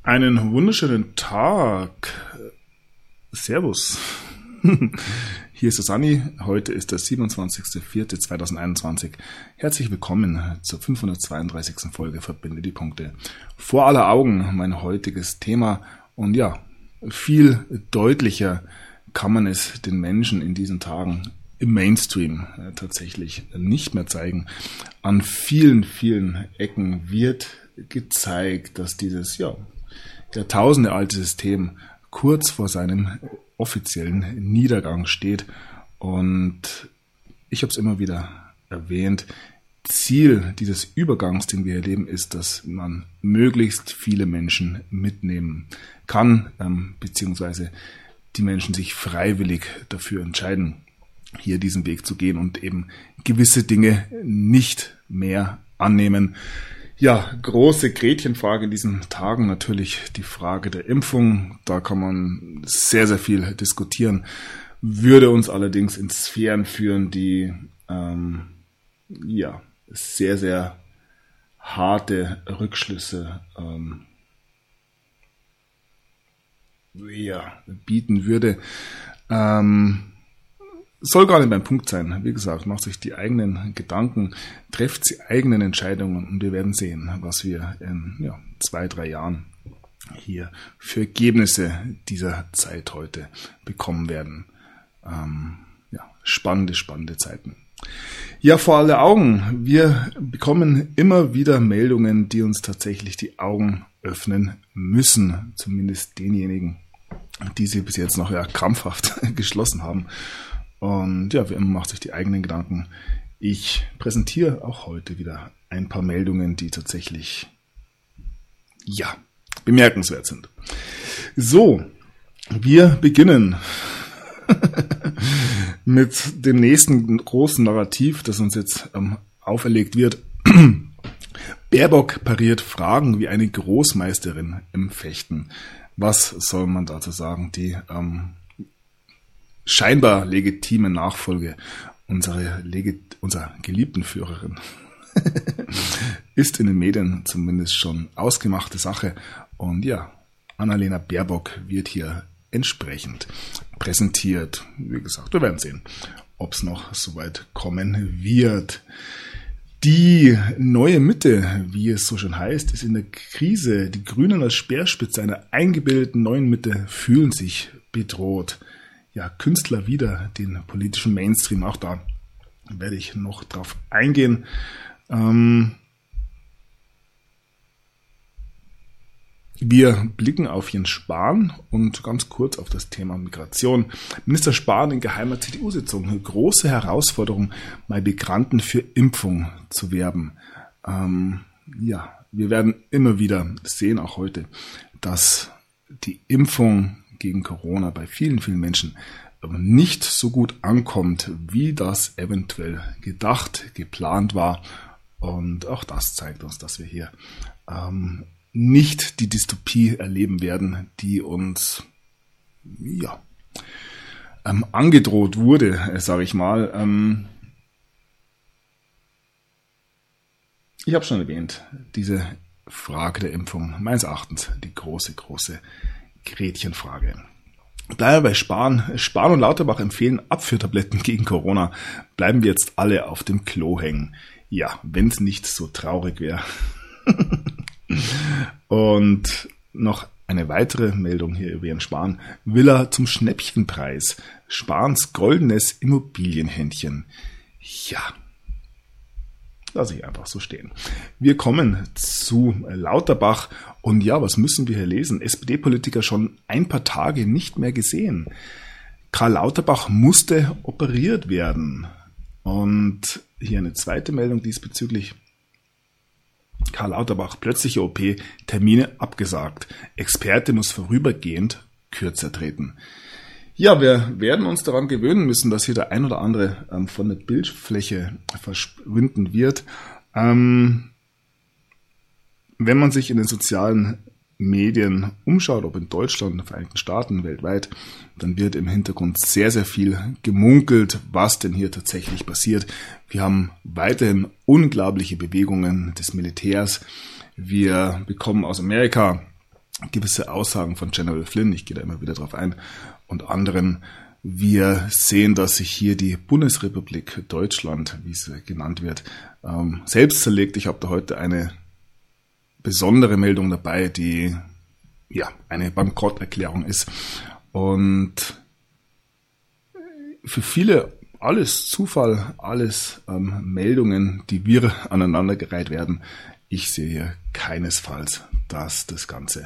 Einen wunderschönen Tag. Servus. Hier ist der Sunny. Heute ist der 27.04.2021. Herzlich willkommen zur 532. Folge Verbinde die Punkte. Vor aller Augen mein heutiges Thema. Und ja, viel deutlicher kann man es den Menschen in diesen Tagen im Mainstream tatsächlich nicht mehr zeigen. An vielen, vielen Ecken wird gezeigt, dass dieses jahrtausendealte System kurz vor seinem offiziellen Niedergang steht. Und ich habe es immer wieder erwähnt, Ziel dieses Übergangs, den wir erleben, ist, dass man möglichst viele Menschen mitnehmen kann, beziehungsweise die Menschen sich freiwillig dafür entscheiden, hier diesen Weg zu gehen und eben gewisse Dinge nicht mehr annehmen. Ja, große Gretchenfrage in diesen Tagen natürlich die Frage der Impfung. Da kann man sehr, sehr viel diskutieren. Würde uns allerdings in Sphären führen, die sehr, sehr harte Rückschlüsse bieten würde. Soll gar nicht mein Punkt sein. Wie gesagt, macht sich die eigenen Gedanken, trefft die eigenen Entscheidungen und wir werden sehen, was wir in 2-3 Jahren hier für Ergebnisse dieser Zeit heute bekommen werden. Spannende Zeiten. Ja, vor alle Augen. Wir bekommen immer wieder Meldungen, die uns tatsächlich die Augen öffnen müssen. Zumindest denjenigen, die sie bis jetzt noch krampfhaft geschlossen haben. Und ja, wie immer macht sich die eigenen Gedanken. Ich präsentiere auch heute wieder ein paar Meldungen, die tatsächlich, bemerkenswert sind. So, wir beginnen mit dem nächsten großen Narrativ, das uns jetzt auferlegt wird. Baerbock pariert Fragen wie eine Großmeisterin im Fechten. Was soll man dazu sagen? Die scheinbar legitime Nachfolge unserer geliebten Führerin ist in den Medien zumindest schon ausgemachte Sache. Und ja, Annalena Baerbock wird hier entsprechend präsentiert. Wie gesagt, wir werden sehen, ob es noch soweit kommen wird. Die neue Mitte, wie es so schön heißt, ist in der Krise. Die Grünen als Speerspitze einer eingebildeten neuen Mitte fühlen sich bedroht. Ja, Künstler wieder den politischen Mainstream. Auch da werde ich noch drauf eingehen. Wir blicken auf Jens Spahn und ganz kurz auf das Thema Migration. Minister Spahn in geheimer CDU-Sitzung. Eine große Herausforderung, bei Migranten für Impfung zu werben. Wir werden immer wieder sehen, auch heute, dass die Impfung gegen Corona bei vielen, vielen Menschen nicht so gut ankommt, wie das eventuell gedacht, geplant war. Und auch das zeigt uns, dass wir hier nicht die Dystopie erleben werden, die uns angedroht wurde, sage ich mal. Ich habe schon erwähnt, diese Frage der Impfung, meines Erachtens die große Gretchenfrage. Bleiben wir bei Spahn. Spahn und Lauterbach empfehlen Abführtabletten gegen Corona. Bleiben wir jetzt alle auf dem Klo hängen. Ja, wenn es nicht so traurig wäre. Und noch eine weitere Meldung hier über Jens Spahn. Villa zum Schnäppchenpreis. Spahns goldenes Immobilienhändchen. Ja, lasse ich einfach so stehen. Wir kommen zu Lauterbach. Und ja, was müssen wir hier lesen? SPD-Politiker schon ein paar Tage nicht mehr gesehen. Karl Lauterbach musste operiert werden. Und hier eine zweite Meldung diesbezüglich. Karl Lauterbach, plötzliche OP, Termine abgesagt. Experte muss vorübergehend kürzer treten. Ja, wir werden uns daran gewöhnen müssen, dass hier der ein oder andere von der Bildfläche verschwinden wird. Wenn man sich in den sozialen Medien umschaut, ob in Deutschland, in den Vereinigten Staaten, weltweit, dann wird im Hintergrund sehr, sehr viel gemunkelt, was denn hier tatsächlich passiert. Wir haben weiterhin unglaubliche Bewegungen des Militärs. Wir bekommen aus Amerika gewisse Aussagen von General Flynn, ich gehe da immer wieder drauf ein, und anderen. Wir sehen, dass sich hier die Bundesrepublik Deutschland, wie es genannt wird, selbst zerlegt. Ich habe da heute eine besondere Meldung dabei, die eine Bankrotterklärung ist. Und für viele alles Zufall, alles Meldungen, die wir aneinandergereiht werden. Ich sehe hier keinesfalls, dass das Ganze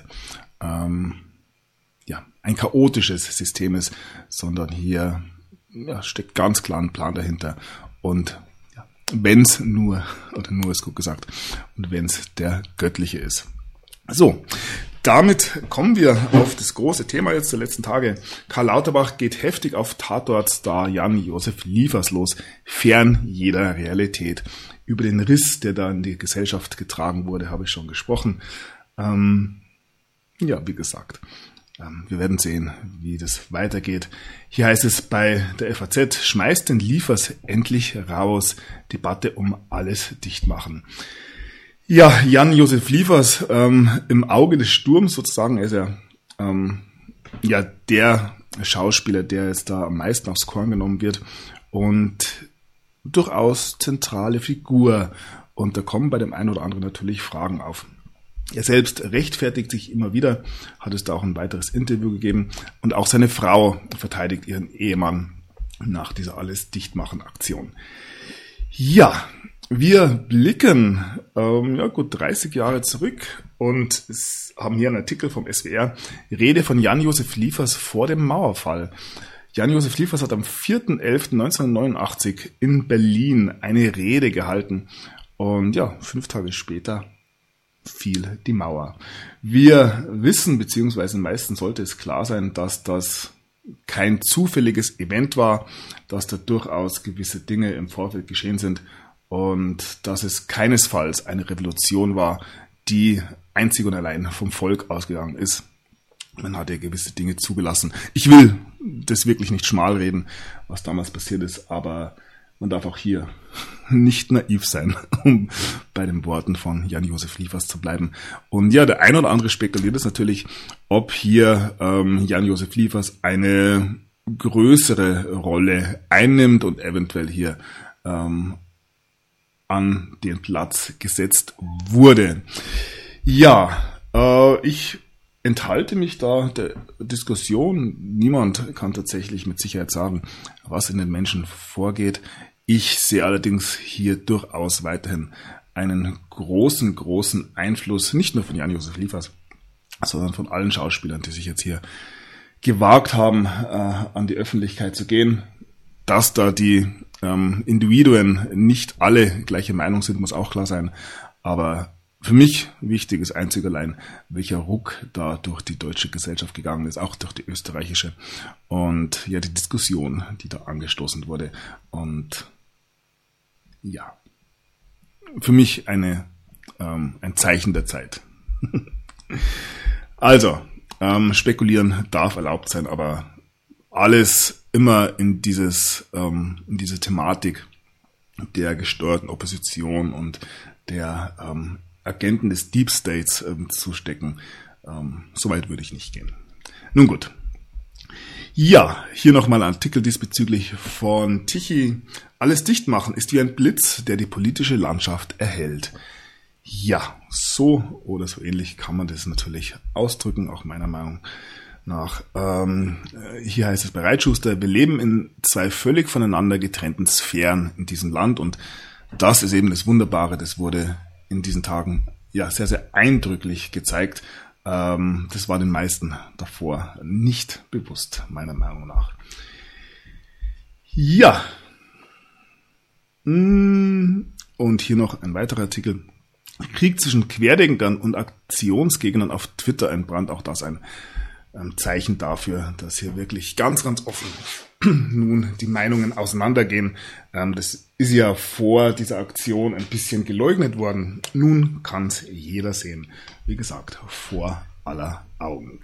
ein chaotisches System ist, sondern hier steckt ganz klar ein Plan dahinter. Und wenn's nur ist gut gesagt, und wenn's der göttliche ist. So, damit kommen wir auf das große Thema jetzt der letzten Tage. Karl Lauterbach geht heftig auf Tatortstar Jan-Josef Liefers los, fern jeder Realität. Über den Riss, der da in die Gesellschaft getragen wurde, habe ich schon gesprochen. Wie gesagt, wir werden sehen, wie das weitergeht. Hier heißt es bei der FAZ, schmeißt den Liefers endlich raus, Debatte um alles dicht machen. Ja, Jan-Josef Liefers im Auge des Sturms sozusagen, er ist der Schauspieler, der jetzt da am meisten aufs Korn genommen wird und durchaus zentrale Figur. Und da kommen bei dem einen oder anderen natürlich Fragen auf. Er selbst rechtfertigt sich immer wieder, hat es da auch ein weiteres Interview gegeben, und auch seine Frau verteidigt ihren Ehemann nach dieser Alles-Dichtmachen-Aktion. Ja, wir blicken gut 30 Jahre zurück und haben hier einen Artikel vom SWR, Rede von Jan-Josef Liefers vor dem Mauerfall. Jan-Josef Liefers hat am 4.11.1989 in Berlin eine Rede gehalten und 5 Tage später fiel die Mauer. Wir wissen, beziehungsweise meistens sollte es klar sein, dass das kein zufälliges Event war, dass da durchaus gewisse Dinge im Vorfeld geschehen sind und dass es keinesfalls eine Revolution war, die einzig und allein vom Volk ausgegangen ist. Man hat ja gewisse Dinge zugelassen. Ich will das wirklich nicht schmalreden, was damals passiert ist, aber man darf auch hier nicht naiv sein, um bei den Worten von Jan-Josef Liefers zu bleiben. Und der ein oder andere spekuliert es natürlich, ob hier Jan-Josef Liefers eine größere Rolle einnimmt und eventuell hier an den Platz gesetzt wurde. Ich enthalte mich da der Diskussion. Niemand kann tatsächlich mit Sicherheit sagen, was in den Menschen vorgeht. Ich sehe allerdings hier durchaus weiterhin einen großen Einfluss, nicht nur von Jan-Josef Liefers, sondern von allen Schauspielern, die sich jetzt hier gewagt haben, an die Öffentlichkeit zu gehen. Dass da die Individuen nicht alle gleiche Meinung sind, muss auch klar sein. Aber für mich wichtig ist einzig allein, welcher Ruck da durch die deutsche Gesellschaft gegangen ist, auch durch die österreichische. Und die Diskussion, die da angestoßen wurde. Und für mich ein Zeichen der Zeit. Also, spekulieren darf erlaubt sein, aber alles immer in diese Thematik der gesteuerten Opposition und der Agenten des Deep States zu stecken. So weit würde ich nicht gehen. Nun gut. Ja, hier nochmal ein Artikel diesbezüglich von Tichy. Alles dicht machen ist wie ein Blitz, der die politische Landschaft erhellt. Ja, so oder so ähnlich kann man das natürlich ausdrücken, auch meiner Meinung nach. Hier heißt es bei Reitschuster, wir leben in 2 völlig voneinander getrennten Sphären in diesem Land und das ist eben das Wunderbare, das wurde in diesen Tagen sehr, sehr eindrücklich gezeigt. Das war den meisten davor nicht bewusst, meiner Meinung nach. Ja. Und hier noch ein weiterer Artikel. Krieg zwischen Querdenkern und Aktionsgegnern auf Twitter entbrannt. Auch das ein Zeichen dafür, dass hier wirklich ganz offen nun die Meinungen auseinandergehen. Das ist ja vor dieser Aktion ein bisschen geleugnet worden. Nun kann es jeder sehen. Wie gesagt, vor aller Augen.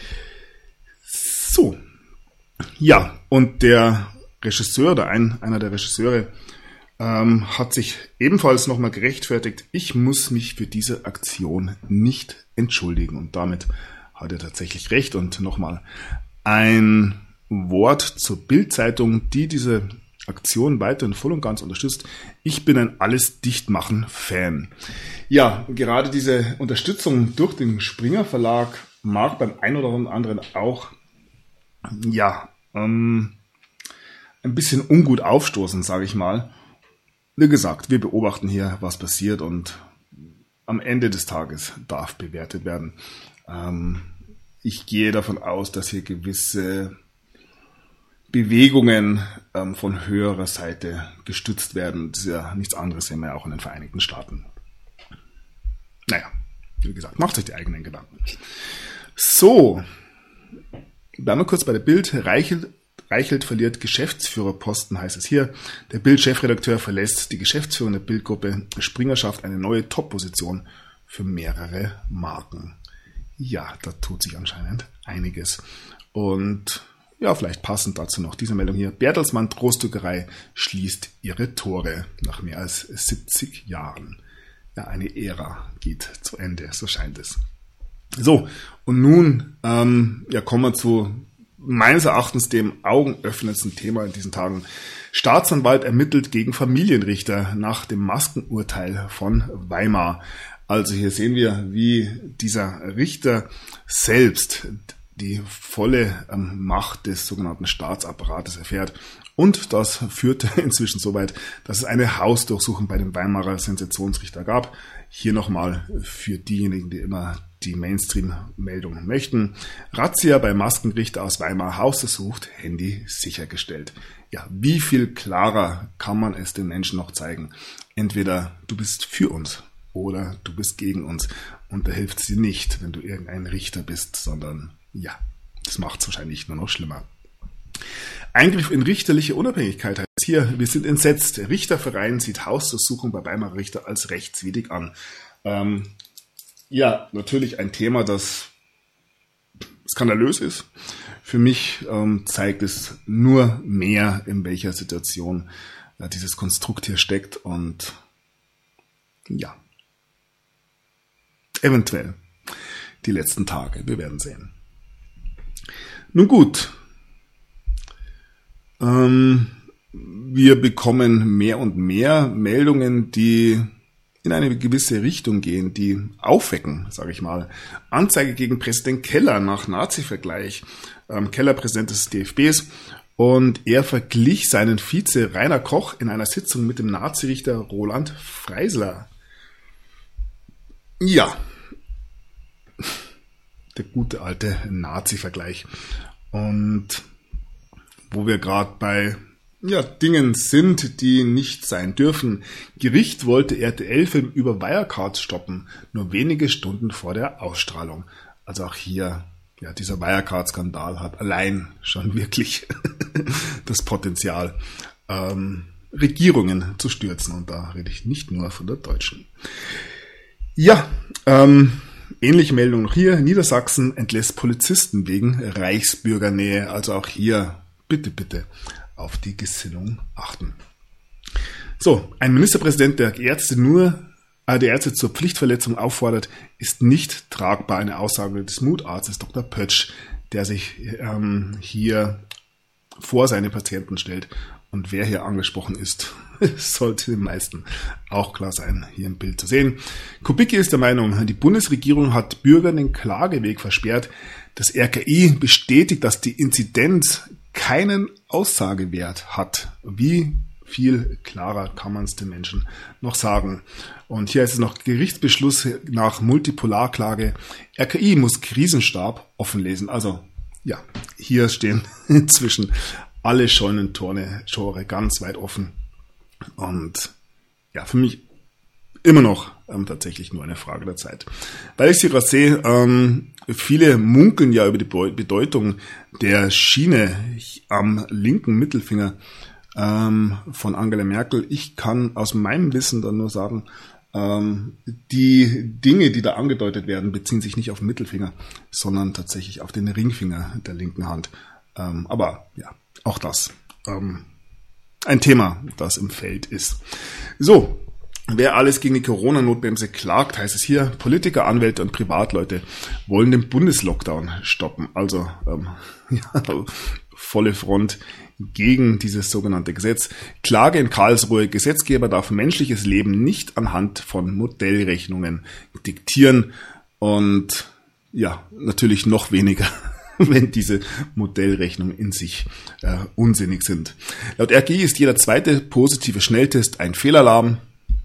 So. Ja, und der Regisseur oder einer der Regisseure hat sich ebenfalls nochmal gerechtfertigt. Ich muss mich für diese Aktion nicht entschuldigen. Und damit hat er tatsächlich recht. Und nochmal ein Wort zur Bild-Zeitung, die diese Aktion weiterhin voll und ganz unterstützt. Ich bin ein Alles-Dichtmachen-Fan. Ja, gerade diese Unterstützung durch den Springer Verlag mag beim einen oder anderen auch ein bisschen ungut aufstoßen, sage ich mal. Wie gesagt, wir beobachten hier, was passiert, und am Ende des Tages darf bewertet werden. Ich gehe davon aus, dass hier gewisse Bewegungen von höherer Seite gestützt werden. Das ist ja nichts anderes, sehen wir ja auch in den Vereinigten Staaten. Naja, wie gesagt, macht euch die eigenen Gedanken. So, bleiben wir kurz bei der Bild. Reichelt verliert Geschäftsführerposten, heißt es hier. Der Bild-Chefredakteur verlässt die Geschäftsführung der Bild-Gruppe. Springer schafft eine neue Top-Position für mehrere Marken. Ja, da tut sich anscheinend einiges. Und ja, vielleicht passend dazu noch diese Meldung hier. Bertelsmann Trostdruckerei schließt ihre Tore nach mehr als 70 Jahren. Ja, eine Ära geht zu Ende, so scheint es. So, und nun kommen wir zu meines Erachtens dem augenöffnendsten Thema in diesen Tagen. Staatsanwalt ermittelt gegen Familienrichter nach dem Maskenurteil von Weimar. Also hier sehen wir, wie dieser Richter selbst die volle Macht des sogenannten Staatsapparates erfährt. Und das führte inzwischen so weit, dass es eine Hausdurchsuchung bei dem Weimarer Sensationsrichter gab. Hier nochmal für diejenigen, die immer die Mainstream-Meldungen möchten. Razzia bei Maskenrichter aus Weimar, Haus durchsucht, Handy sichergestellt. Ja, wie viel klarer kann man es den Menschen noch zeigen? Entweder du bist für uns oder du bist gegen uns. Und da hilft sie nicht, wenn du irgendein Richter bist, sondern ja, das macht es wahrscheinlich nur noch schlimmer. Eingriff in richterliche Unabhängigkeit heißt hier, wir sind entsetzt. Der Richterverein sieht Hausdurchsuchung bei Weimarer Richter als rechtswidrig an. Ja, natürlich ein Thema, das skandalös ist. Für mich zeigt es nur mehr, in welcher Situation dieses Konstrukt hier steckt, und ja, eventuell die letzten Tage, wir werden sehen. Nun gut, wir bekommen mehr und mehr Meldungen, die in eine gewisse Richtung gehen, die aufwecken, sage ich mal. Anzeige gegen Präsident Keller nach Nazi-Vergleich. Keller, Präsident des DFBs, und er verglich seinen Vize Rainer Koch in einer Sitzung mit dem Nazirichter Roland Freisler. Ja, der gute alte Nazi-Vergleich. Und wo wir gerade bei Dingen sind, die nicht sein dürfen. Gericht wollte RTL-Film über Wirecard stoppen, nur wenige Stunden vor der Ausstrahlung. Also auch hier, dieser Wirecard-Skandal hat allein schon wirklich das Potenzial, Regierungen zu stürzen. Und da rede ich nicht nur von der deutschen. Ja, ähnliche Meldung noch hier. Niedersachsen entlässt Polizisten wegen Reichsbürgernähe. Also auch hier bitte auf die Gesinnung achten. So, ein Ministerpräsident, der Ärzte zur Pflichtverletzung auffordert, ist nicht tragbar. Eine Aussage des Mutarztes Dr. Pötsch, der sich hier vor seine Patienten stellt. Und wer hier angesprochen ist, sollte den meisten auch klar sein, hier im Bild zu sehen. Kubicki ist der Meinung, die Bundesregierung hat Bürgern den Klageweg versperrt. Das RKI bestätigt, dass die Inzidenz keinen Aussagewert hat. Wie viel klarer kann man es den Menschen noch sagen? Und hier ist es noch Gerichtsbeschluss nach Multipolarklage. RKI muss Krisenstab offenlesen. Also ja, hier stehen inzwischen alle Scheunentore ganz weit offen. Und ja, für mich immer noch tatsächlich nur eine Frage der Zeit. Weil ich sie gerade sehe, viele munkeln ja über die Bedeutung der Schiene am linken Mittelfinger von Angela Merkel. Ich kann aus meinem Wissen dann nur sagen, die Dinge, die da angedeutet werden, beziehen sich nicht auf den Mittelfinger, sondern tatsächlich auf den Ringfinger der linken Hand. Aber ja, auch das ein Thema, das im Feld ist. So, wer alles gegen die Corona-Notbremse klagt, heißt es hier, Politiker, Anwälte und Privatleute wollen den Bundeslockdown stoppen. Also volle Front gegen dieses sogenannte Gesetz. Klage in Karlsruhe, Gesetzgeber darf menschliches Leben nicht anhand von Modellrechnungen diktieren und ja, natürlich noch weniger, wenn diese Modellrechnungen in sich unsinnig sind. Laut RKI ist jeder zweite positive Schnelltest ein Fehlalarm.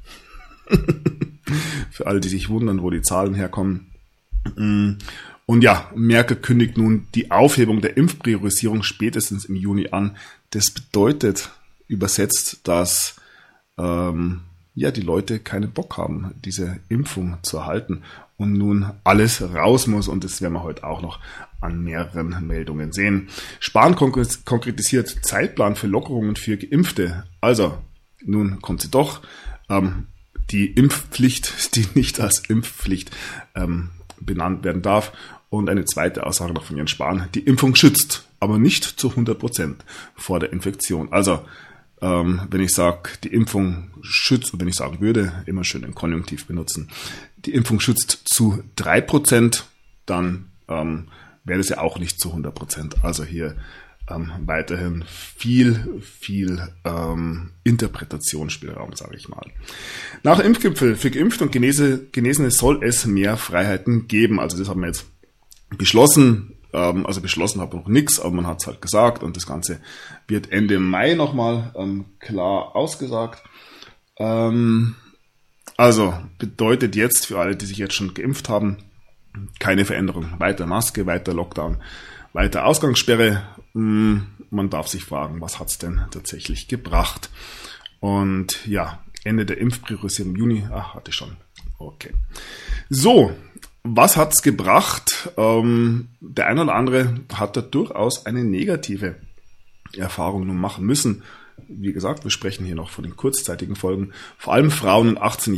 Für alle, die sich wundern, wo die Zahlen herkommen. Und ja, Merkel kündigt nun die Aufhebung der Impfpriorisierung spätestens im Juni an. Das bedeutet übersetzt, dass die Leute keinen Bock haben, diese Impfung zu erhalten und nun alles raus muss. Und das werden wir heute auch noch an mehreren Meldungen sehen. Spahn konkretisiert Zeitplan für Lockerungen für Geimpfte. Also, nun kommt sie doch. Die Impfpflicht, die nicht als Impfpflicht benannt werden darf. Und eine zweite Aussage noch von Jens Spahn. Die Impfung schützt, aber nicht zu 100% vor der Infektion. Also, wenn ich sage, die Impfung schützt, und wenn ich sagen würde, immer schön im Konjunktiv benutzen, die Impfung schützt zu 3%, dann wäre das ja auch nicht zu 100%. Also hier weiterhin viel Interpretationsspielraum, sage ich mal. Nach Impfgipfel für Geimpfte und Genesene soll es mehr Freiheiten geben. Also das haben wir jetzt beschlossen. Also beschlossen habe noch nichts, aber man hat es halt gesagt und das Ganze wird Ende Mai nochmal klar ausgesagt. Also bedeutet jetzt für alle, die sich jetzt schon geimpft haben, keine Veränderung. Weiter Maske, weiter Lockdown, weiter Ausgangssperre. Man darf sich fragen, was hat's denn tatsächlich gebracht? Und ja, Ende der Impfpriorisierung im Juni. Hatte ich schon. Okay. So, was hat's gebracht? Der eine oder andere hat da durchaus eine negative Erfahrung nun machen müssen. Wie gesagt, wir sprechen hier noch von den kurzzeitigen Folgen. Vor allem Frauen und 18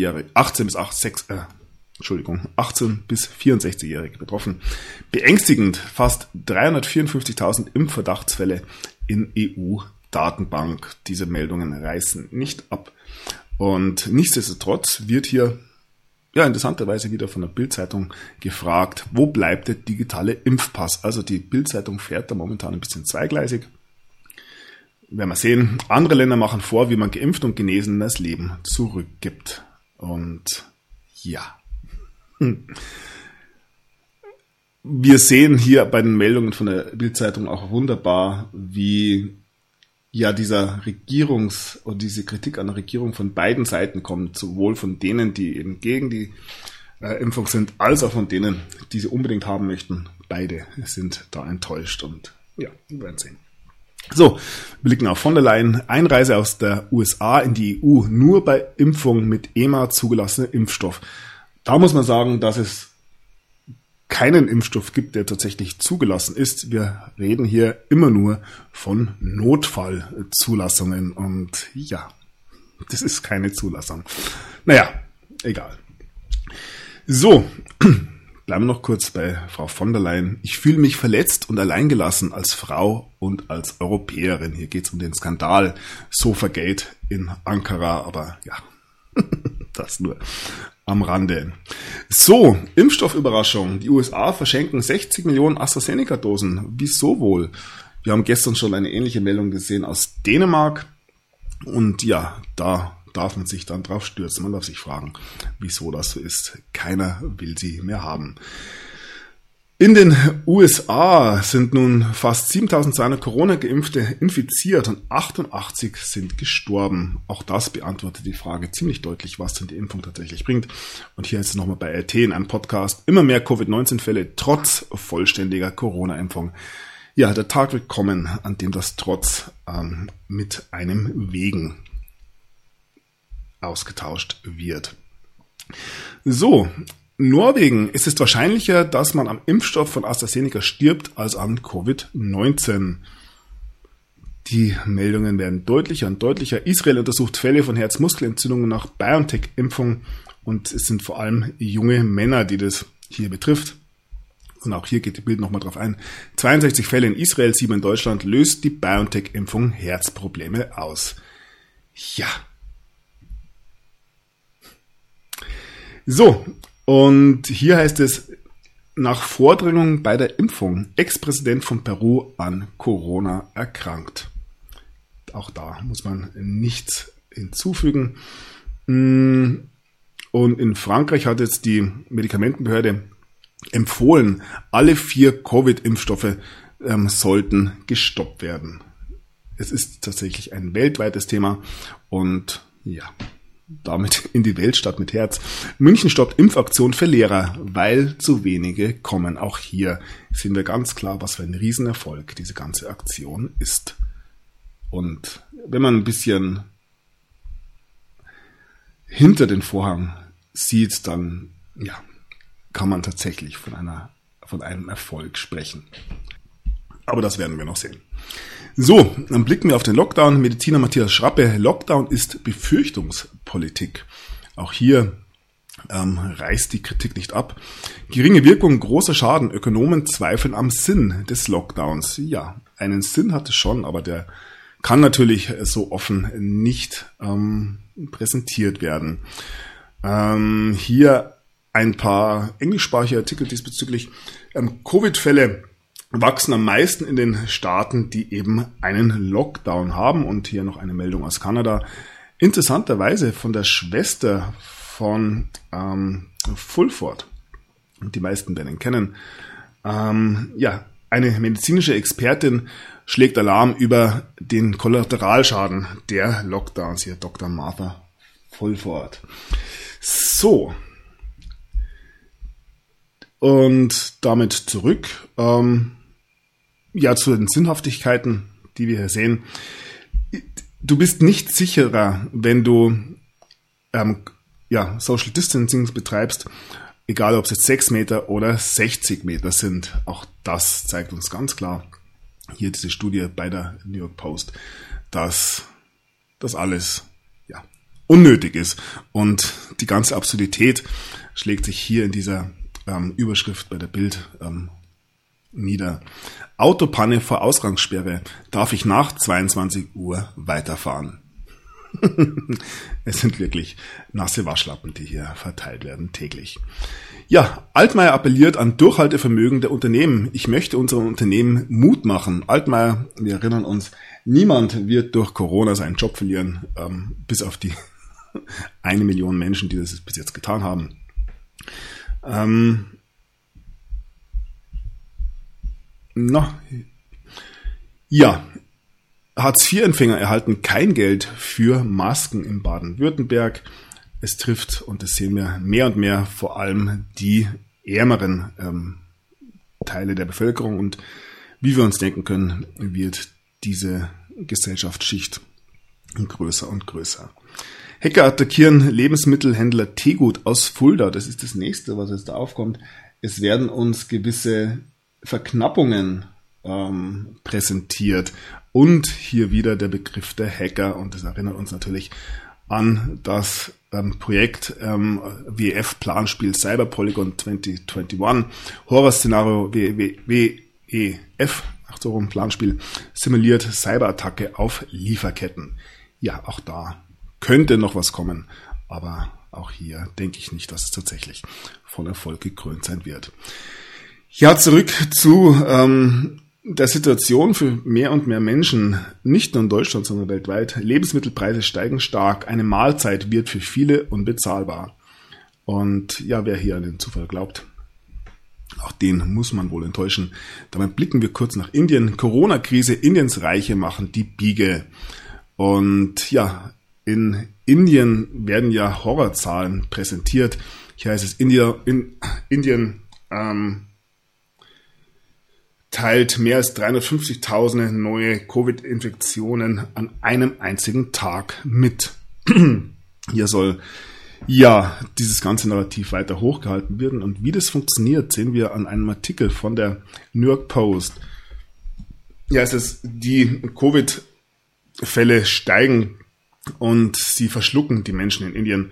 bis 64-Jährige betroffen. Beängstigend, fast 354.000 Impfverdachtsfälle in EU-Datenbank. Diese Meldungen reißen nicht ab. Und nichtsdestotrotz wird hier interessanterweise wieder von der Bild-Zeitung gefragt, wo bleibt der digitale Impfpass? Also die Bild-Zeitung fährt da momentan ein bisschen zweigleisig. Werden wir sehen, andere Länder machen vor, wie man Geimpft und Genesenen das Leben zurückgibt. Und ja. Wir sehen hier bei den Meldungen von der Bild-Zeitung auch wunderbar, wie diese Kritik an der Regierung von beiden Seiten kommt, sowohl von denen, die eben gegen die Impfung sind, als auch von denen, die sie unbedingt haben möchten. Beide sind da enttäuscht und ja, wir werden sehen. So, wir blicken auf von der Leyen. Einreise aus der USA in die EU nur bei Impfung mit EMA zugelassener Impfstoff. Da muss man sagen, dass es keinen Impfstoff gibt, der tatsächlich zugelassen ist. Wir reden hier immer nur von Notfallzulassungen und ja, das ist keine Zulassung. Naja, egal. So, bleiben wir noch kurz bei Frau von der Leyen. Ich fühle mich verletzt und alleingelassen als Frau und als Europäerin. Hier geht es um den Skandal Sofagate in Ankara, aber ja, das nur am Rande. So, Impfstoffüberraschung. Die USA verschenken 60 Millionen AstraZeneca-Dosen. Wieso wohl? Wir haben gestern schon eine ähnliche Meldung gesehen aus Dänemark. Und ja, da darf man sich dann drauf stürzen. Man darf sich fragen, wieso das so ist. Keiner will sie mehr haben. In den USA sind nun fast 7.200 Corona-Geimpfte infiziert und 88 sind gestorben. Auch das beantwortet die Frage ziemlich deutlich, was denn die Impfung tatsächlich bringt. Und hier ist es nochmal bei RT in einem Podcast. Immer mehr Covid-19-Fälle trotz vollständiger Corona-Impfung. Ja, der Tag wird kommen, an dem das Trotz mit einem Wegen ausgetauscht wird. So, Norwegen ist es wahrscheinlicher, dass man am Impfstoff von AstraZeneca stirbt, als an Covid-19. Die Meldungen werden deutlicher und deutlicher. Israel untersucht Fälle von Herzmuskelentzündungen nach BioNTech-Impfung und es sind vor allem junge Männer, die das hier betrifft. Und auch hier geht die Bild nochmal drauf ein. 62 Fälle in Israel, 7 in Deutschland, löst die BioNTech-Impfung Herzprobleme aus. Ja. So, und hier heißt es, nach Vordringung bei der Impfung, Ex-Präsident von Peru an Corona erkrankt. Auch da muss man nichts hinzufügen. Und in Frankreich hat jetzt die Medikamentenbehörde empfohlen, alle 4 Covid-Impfstoffe sollten gestoppt werden. Es ist tatsächlich ein weltweites Thema und ja, damit in die Weltstadt mit Herz. München stoppt Impfaktion für Lehrer, weil zu wenige kommen. Auch hier sehen wir ganz klar, was für ein Riesenerfolg diese ganze Aktion ist. Und wenn man ein bisschen hinter den Vorhang sieht, dann ja, kann man tatsächlich von einem Erfolg sprechen. Aber das werden wir noch sehen. So, dann blicken wir auf den Lockdown. Mediziner Matthias Schrappe, Lockdown ist Befürchtungspolitik. Auch hier reißt die Kritik nicht ab. Geringe Wirkung, großer Schaden. Ökonomen zweifeln am Sinn des Lockdowns. Ja, einen Sinn hat es schon, aber der kann natürlich so offen nicht präsentiert werden. Hier ein paar englischsprachige Artikel diesbezüglich. Covid-Fälle wachsen am meisten in den Staaten, die eben einen Lockdown haben. Und hier noch eine Meldung aus Kanada. Interessanterweise von der Schwester von Fulford. Die meisten werden ihn kennen. Ja, eine medizinische Expertin schlägt Alarm über den Kollateralschaden der Lockdowns. Hier Dr. Martha Fulford. So. Und damit zurück zu den Sinnhaftigkeiten, die wir hier sehen. Du bist nicht sicherer, wenn du Social Distancing betreibst, egal ob es jetzt 6 Meter oder 60 Meter sind. Auch das zeigt uns ganz klar, hier diese Studie bei der New York Post, dass das alles unnötig ist. Und die ganze Absurdität schlägt sich hier in dieser Überschrift bei der Bild nieder. Autopanne vor Ausgangssperre. Darf ich nach 22 Uhr weiterfahren? Es sind wirklich nasse Waschlappen, die hier verteilt werden täglich. Ja, Altmaier appelliert an Durchhaltevermögen der Unternehmen. Ich möchte unseren Unternehmen Mut machen. Altmaier, wir erinnern uns, niemand wird durch Corona seinen Job verlieren, bis auf die 1 Million Menschen, die das bis jetzt getan haben. Hartz-IV-Empfänger erhalten kein Geld für Masken in Baden-Württemberg. Es trifft, und das sehen wir mehr und mehr, vor allem die ärmeren Teile der Bevölkerung. Und wie wir uns denken können, wird diese Gesellschaftsschicht größer und größer. Hacker attackieren Lebensmittelhändler Tegut aus Fulda. Das ist das nächste, was jetzt da aufkommt. Es werden uns gewisse Verknappungen präsentiert. Und hier wieder der Begriff der Hacker. Und das erinnert uns natürlich an das Projekt WEF-Planspiel Cyberpolygon 2021. Horrorszenario WEF, Planspiel, simuliert Cyberattacke auf Lieferketten. Ja, auch da könnte noch was kommen. Aber auch hier denke ich nicht, dass es tatsächlich von Erfolg gekrönt sein wird. Ja, zurück zu der Situation für mehr und mehr Menschen, nicht nur in Deutschland, sondern weltweit. Lebensmittelpreise steigen stark. Eine Mahlzeit wird für viele unbezahlbar. Und ja, wer hier an den Zufall glaubt, auch den muss man wohl enttäuschen. Damit blicken wir kurz nach Indien. Corona-Krise, Indiens Reiche machen die Biege. Und ja, in Indien werden ja Horrorzahlen präsentiert. Hier heißt es, Indien teilt mehr als 350.000 neue Covid-Infektionen an einem einzigen Tag mit. Hier soll dieses ganze Narrativ weiter hochgehalten werden. Und wie das funktioniert, sehen wir an einem Artikel von der New York Post. Ja, es ist, die Covid-Fälle steigen und sie verschlucken die Menschen in Indien.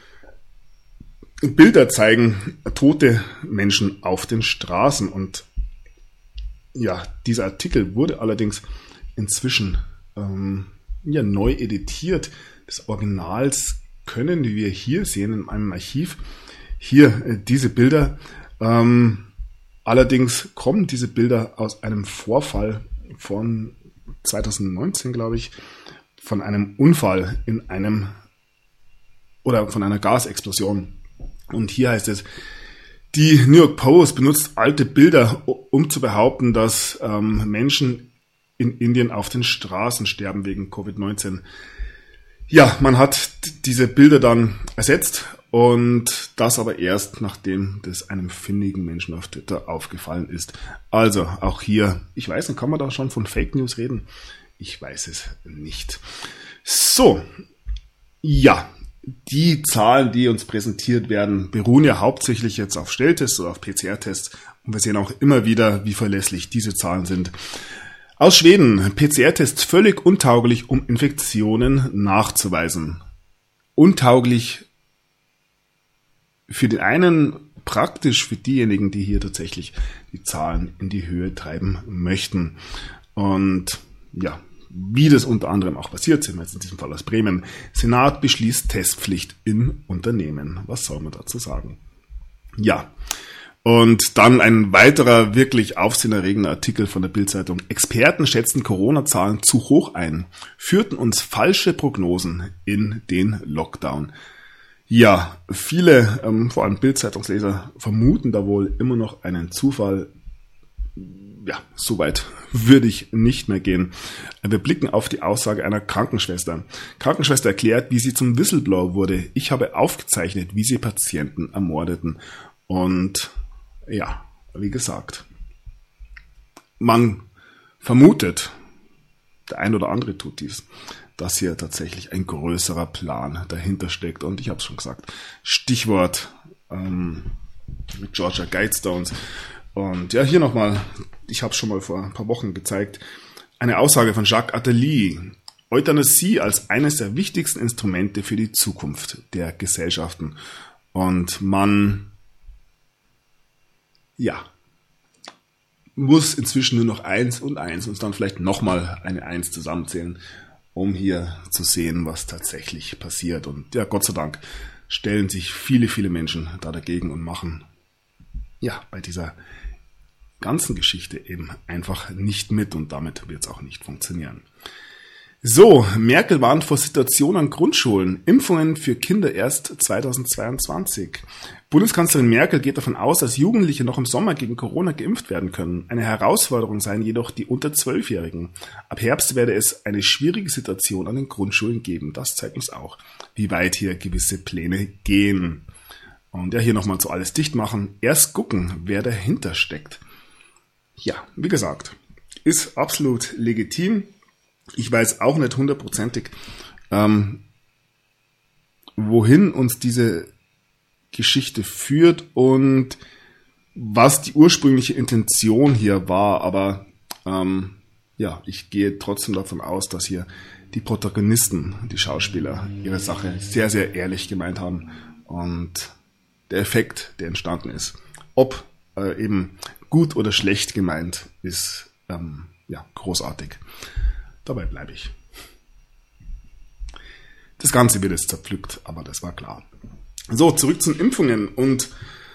Bilder zeigen tote Menschen auf den Straßen. Und ja, dieser Artikel wurde allerdings inzwischen neu editiert des Originals können, wie wir hier sehen in einem Archiv. Hier diese Bilder. Allerdings kommen diese Bilder aus einem Vorfall von 2019, glaube ich, von einem Unfall von einer Gasexplosion. Und hier heißt es, die New York Post benutzt alte Bilder, um zu behaupten, dass Menschen in Indien auf den Straßen sterben wegen Covid-19. Ja, man hat diese Bilder dann ersetzt und das aber erst, nachdem das einem findigen Menschen auf Twitter aufgefallen ist. Also auch hier, ich weiß nicht, kann man da schon von Fake News reden? Ich weiß es nicht. So, ja, die Zahlen, die uns präsentiert werden, beruhen ja hauptsächlich jetzt auf Schnelltests oder auf PCR-Tests und wir sehen auch immer wieder, wie verlässlich diese Zahlen sind. Aus Schweden, PCR-Tests völlig untauglich, um Infektionen nachzuweisen. Untauglich für den einen, praktisch für diejenigen, die hier tatsächlich die Zahlen in die Höhe treiben möchten. Und ja, wie das unter anderem auch passiert, sind wir jetzt in diesem Fall aus Bremen. Senat beschließt Testpflicht in Unternehmen. Was soll man dazu sagen? Ja, und dann ein weiterer wirklich aufsehenerregender Artikel von der Bild-Zeitung. Experten schätzen Corona-Zahlen zu hoch ein, führten uns falsche Prognosen in den Lockdown. Ja, viele, vor allem Bild-Zeitungsleser, vermuten da wohl immer noch einen Zufall. Ja, soweit würde ich nicht mehr gehen. Wir blicken auf die Aussage einer Krankenschwester. Krankenschwester erklärt, wie sie zum Whistleblower wurde. Ich habe aufgezeichnet, wie sie Patienten ermordeten. Und ja, wie gesagt, man vermutet, der ein oder andere tut dies, dass hier tatsächlich ein größerer Plan dahinter steckt. Und ich habe es schon gesagt, Stichwort mit Georgia Guidestones. Und ja, hier nochmal, ich habe es schon mal vor ein paar Wochen gezeigt, eine Aussage von Jacques Attali. Euthanasie als eines der wichtigsten Instrumente für die Zukunft der Gesellschaften. Und man, ja, muss inzwischen nur noch 1 und 1 und dann vielleicht nochmal eine 1 zusammenzählen, um hier zu sehen, was tatsächlich passiert. Und ja, Gott sei Dank stellen sich viele, viele Menschen da dagegen und machen ja bei dieser ganzen Geschichte eben einfach nicht mit und damit wird es auch nicht funktionieren. So, Merkel warnt vor Situation an Grundschulen. Impfungen für Kinder erst 2022. Bundeskanzlerin Merkel geht davon aus, dass Jugendliche noch im Sommer gegen Corona geimpft werden können. Eine Herausforderung seien jedoch die unter 12-Jährigen. Ab Herbst werde es eine schwierige Situation an den Grundschulen geben. Das zeigt uns auch, wie weit hier gewisse Pläne gehen. Und ja, hier nochmal zu alles dicht machen. Erst gucken, wer dahinter steckt. Ja, wie gesagt, ist absolut legitim. Ich weiß auch nicht hundertprozentig, wohin uns diese Geschichte führt und was die ursprüngliche Intention hier war. Aber ja, ich gehe trotzdem davon aus, dass hier die Protagonisten, die Schauspieler, ihre Sache sehr, sehr ehrlich gemeint haben. Und der Effekt, der entstanden ist, ob eben gut oder schlecht gemeint, ist ja großartig. Dabei bleibe ich. Das Ganze wird jetzt zerpflückt, aber das war klar. So, zurück zu den Impfungen und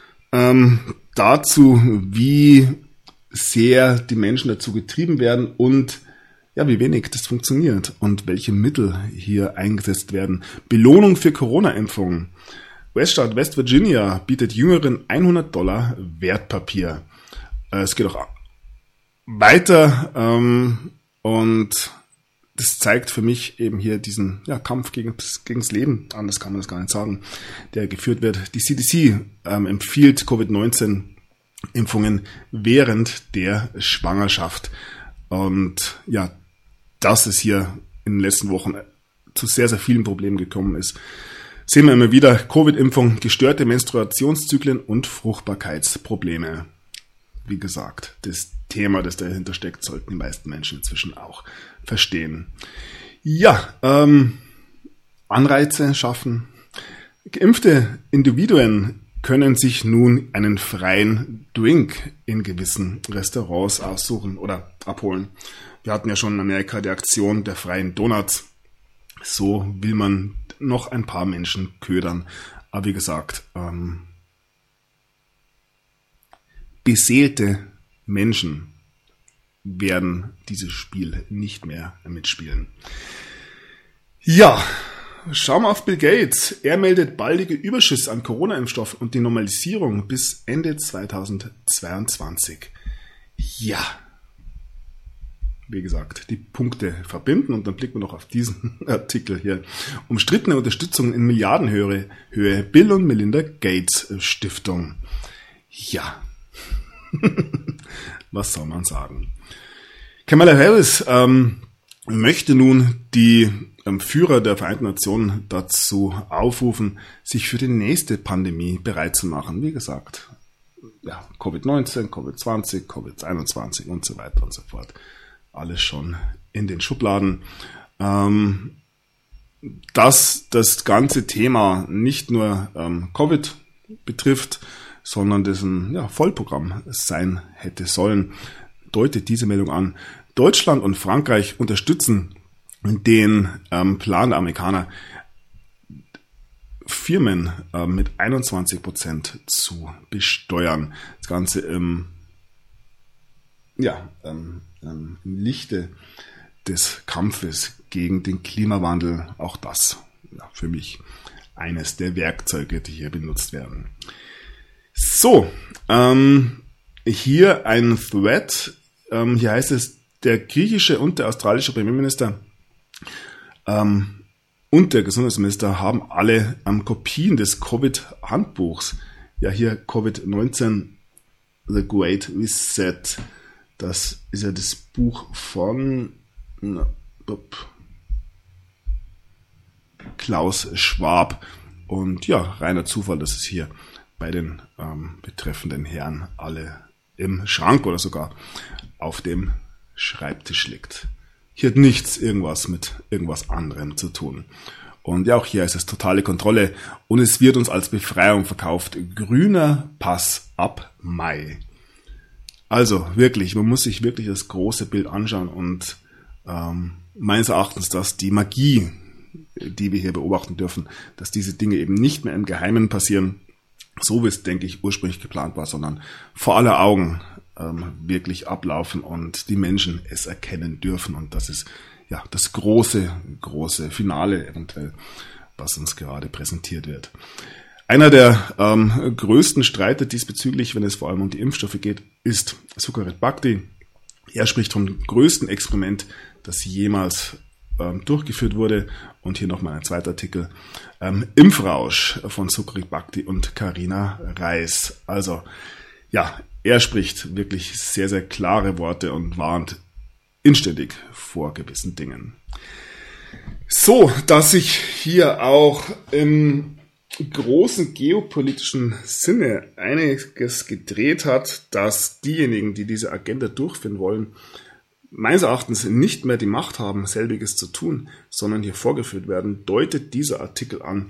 dazu, wie sehr die Menschen dazu getrieben werden und ja, wie wenig das funktioniert und welche Mittel hier eingesetzt werden. Belohnung für Corona-Impfungen. US-Staat West Virginia bietet Jüngeren $100 Wertpapier. Es geht auch weiter und das zeigt für mich eben hier diesen Kampf gegens Leben, anders kann man das gar nicht sagen, der geführt wird. Die CDC empfiehlt Covid-19-Impfungen während der Schwangerschaft. Und ja, dass es hier in den letzten Wochen zu sehr, sehr vielen Problemen gekommen ist, sehen wir immer wieder. Covid-Impfung, gestörte Menstruationszyklen und Fruchtbarkeitsprobleme. Wie gesagt, das Thema, das dahinter steckt, sollten die meisten Menschen inzwischen auch verstehen. Ja, Anreize schaffen. Geimpfte Individuen können sich nun einen freien Drink in gewissen Restaurants aussuchen oder abholen. Wir hatten ja schon in Amerika die Aktion der freien Donuts. So will man noch ein paar Menschen ködern. Aber wie gesagt, beseelte Menschen werden dieses Spiel nicht mehr mitspielen. Ja, schauen wir auf Bill Gates. Er meldet baldige Überschüsse an Corona-Impfstoffen und die Normalisierung bis Ende 2022. Ja, wie gesagt, die Punkte verbinden und dann blicken wir noch auf diesen Artikel hier. Umstrittene Unterstützung in Milliardenhöhe, Bill und Melinda Gates Stiftung. Ja, was soll man sagen? Kamala Harris möchte nun die Führer der Vereinten Nationen dazu aufrufen, sich für die nächste Pandemie bereit zu machen. Wie gesagt, ja, Covid-19, Covid-20, Covid-21 und so weiter und so fort. Alles schon in den Schubladen. Dass das ganze Thema nicht nur Covid betrifft, sondern dessen Vollprogramm sein hätte sollen, deutet diese Meldung an. Deutschland und Frankreich unterstützen den Plan der Amerikaner, Firmen mit 21% zu besteuern. Das Ganze im Lichte des Kampfes gegen den Klimawandel. Auch das für mich eines der Werkzeuge, die hier benutzt werden. So, hier ein Thread. Hier heißt es, der griechische und der australische Premierminister und der Gesundheitsminister haben alle Kopien des Covid-Handbuchs. Ja, hier Covid-19, The Great Reset. Das ist ja das Buch von Klaus Schwab. Und ja, reiner Zufall, dass es hier bei den betreffenden Herren alle im Schrank oder sogar auf dem Schreibtisch liegt. Hier hat nichts irgendwas mit irgendwas anderem zu tun. Und ja, auch hier ist es totale Kontrolle und es wird uns als Befreiung verkauft. Grüner Pass ab Mai. Also wirklich, man muss sich wirklich das große Bild anschauen und meines Erachtens, dass die Magie, die wir hier beobachten dürfen, dass diese Dinge eben nicht mehr im Geheimen passieren, so wie es, denke ich, ursprünglich geplant war, sondern vor aller Augen wirklich ablaufen und die Menschen es erkennen dürfen. Und das ist ja das große Finale eventuell, was uns gerade präsentiert wird. Einer der größten Streiter diesbezüglich, wenn es vor allem um die Impfstoffe geht, ist Sucharit Bhakdi. Er spricht vom größten Experiment, das jemals durchgeführt wurde. Und hier nochmal ein zweiter Artikel. Impfrausch von Sucharit Bhakdi und Carina Reis. Also ja, er spricht wirklich sehr, sehr klare Worte und warnt inständig vor gewissen Dingen. So, dass sich hier auch im großen geopolitischen Sinne einiges gedreht hat, dass diejenigen, die diese Agenda durchführen wollen, meines Erachtens nicht mehr die Macht haben, selbiges zu tun, sondern hier vorgeführt werden, deutet dieser Artikel an.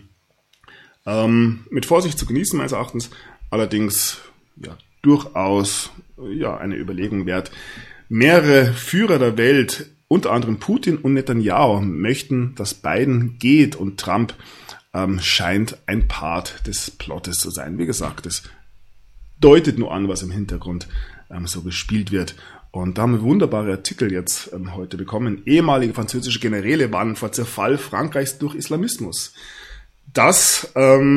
Mit Vorsicht zu genießen, meines Erachtens, allerdings durchaus eine Überlegung wert. Mehrere Führer der Welt, unter anderem Putin und Netanyahu, möchten, dass Biden geht und Trump scheint ein Part des Plottes zu sein. Wie gesagt, es deutet nur an, was im Hintergrund so gespielt wird. Und da haben wir wunderbare Artikel jetzt heute bekommen. Ehemalige französische Generäle warnen vor Zerfall Frankreichs durch Islamismus. Das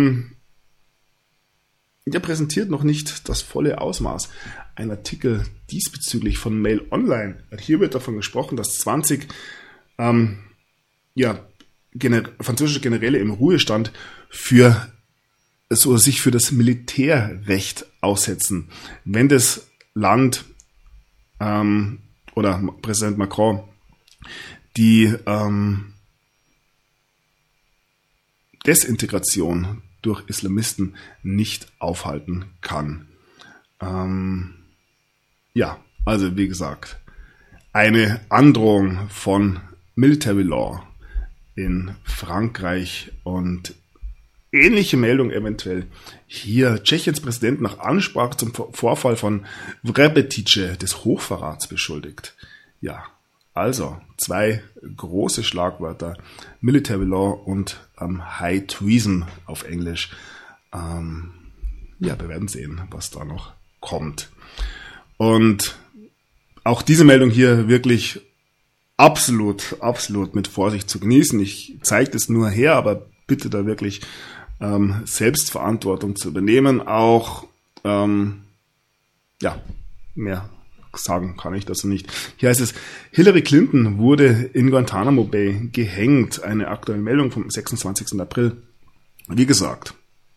präsentiert noch nicht das volle Ausmaß. Ein Artikel diesbezüglich von Mail Online. Hier wird davon gesprochen, dass 20 französische Generäle im Ruhestand sich für das Militärrecht aussetzen. Wenn das Land oder Präsident Macron die Desintegration durch Islamisten nicht aufhalten kann. Also wie gesagt, eine Androhung von Military Law in Frankreich und ähnliche Meldung eventuell hier Tschechiens Präsident nach Ansprache zum Vorfall von Vrabetice des Hochverrats beschuldigt. Ja, Also 2 große Schlagwörter, Military Law und High Treason auf Englisch. Wir werden sehen, was da noch kommt. Und auch diese Meldung hier wirklich absolut mit Vorsicht zu genießen. Ich zeige das nur her, aber bitte da wirklich Selbstverantwortung zu übernehmen. Auch, mehr sagen kann ich dazu nicht. Hier heißt es, Hillary Clinton wurde in Guantanamo Bay gehängt. Eine aktuelle Meldung vom 26. April. Wie gesagt,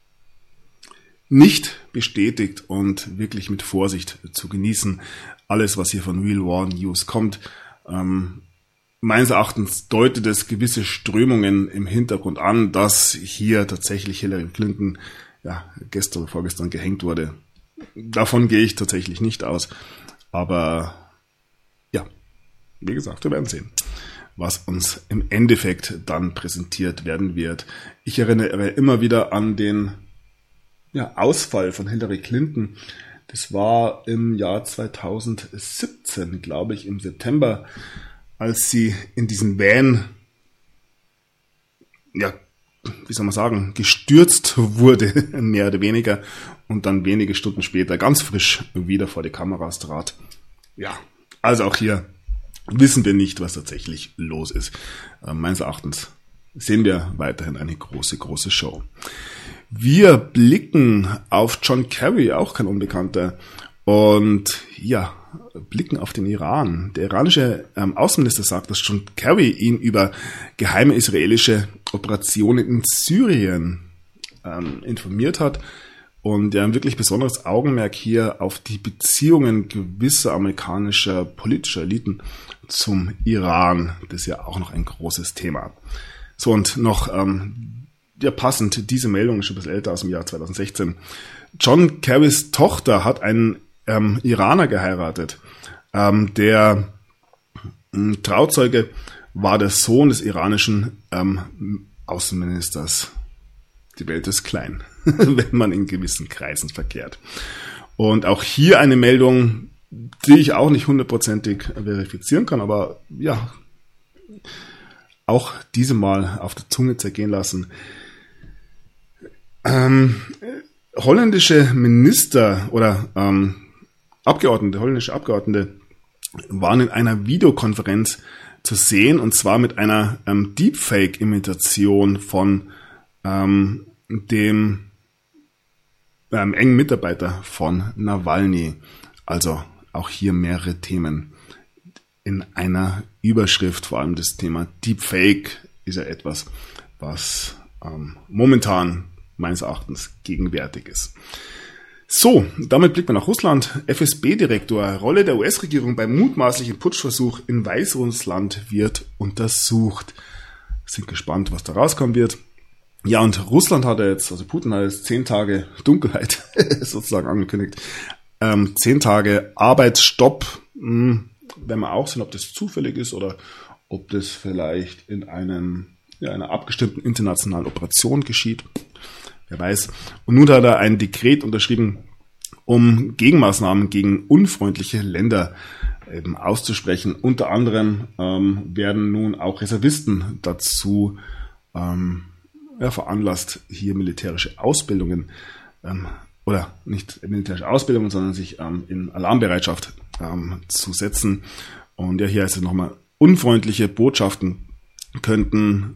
nicht bestätigt und wirklich mit Vorsicht zu genießen. Alles, was hier von Real War News kommt, meines Erachtens deutet es gewisse Strömungen im Hintergrund an, dass hier tatsächlich Hillary Clinton gestern oder vorgestern gehängt wurde. Davon gehe ich tatsächlich nicht aus. Aber wie gesagt, wir werden sehen, was uns im Endeffekt dann präsentiert werden wird. Ich erinnere immer wieder an den Ausfall von Hillary Clinton. Das war im Jahr 2017, glaube ich, im September, als sie in diesen Van, gestürzt wurde, mehr oder weniger, und dann wenige Stunden später ganz frisch wieder vor die Kameras trat. Ja, also auch hier wissen wir nicht, was tatsächlich los ist. Meines Erachtens sehen wir weiterhin eine große Show. Wir blicken auf John Kerry, auch kein Unbekannter, und blicken auf den Iran. Der iranische Außenminister sagt, dass John Kerry ihn über geheime israelische Operationen in Syrien informiert hat und ein wirklich besonderes Augenmerk hier auf die Beziehungen gewisser amerikanischer politischer Eliten zum Iran. Das ist ja auch noch ein großes Thema. So, und noch passend, diese Meldung ist schon ein bisschen älter, aus dem Jahr 2016. John Kerrys Tochter hat einen Iraner geheiratet. Der Trauzeuge war der Sohn des iranischen Außenministers. Die Welt ist klein, wenn man in gewissen Kreisen verkehrt. Und auch hier eine Meldung, die ich auch nicht hundertprozentig verifizieren kann, aber auch diese mal auf der Zunge zergehen lassen. Holländische Minister oder holländische Abgeordnete waren in einer Videokonferenz zu sehen, und zwar mit einer Deepfake-Imitation von dem engen Mitarbeiter von Nawalny. Also auch hier mehrere Themen in einer Überschrift. Vor allem das Thema Deepfake ist ja etwas, was momentan meines Erachtens gegenwärtig ist. So, damit blickt man nach Russland. FSB-Direktor, Rolle der US-Regierung beim mutmaßlichen Putschversuch in Weißrussland wird untersucht. Sind gespannt, was da rauskommen wird. Ja, und Russland hat jetzt, also Putin hat jetzt 10 Tage Dunkelheit sozusagen angekündigt. 10 Tage Arbeitsstopp. Werden wir auch sehen, ob das zufällig ist oder ob das vielleicht in einer abgestimmten internationalen Operation geschieht. Wer weiß. Und nun hat er ein Dekret unterschrieben, um Gegenmaßnahmen gegen unfreundliche Länder eben auszusprechen. Unter anderem werden nun auch Reservisten dazu veranlasst, hier militärische Ausbildungen oder nicht militärische Ausbildungen, sondern sich in Alarmbereitschaft zu setzen. Und hier heißt es nochmal, unfreundliche Botschaften könnten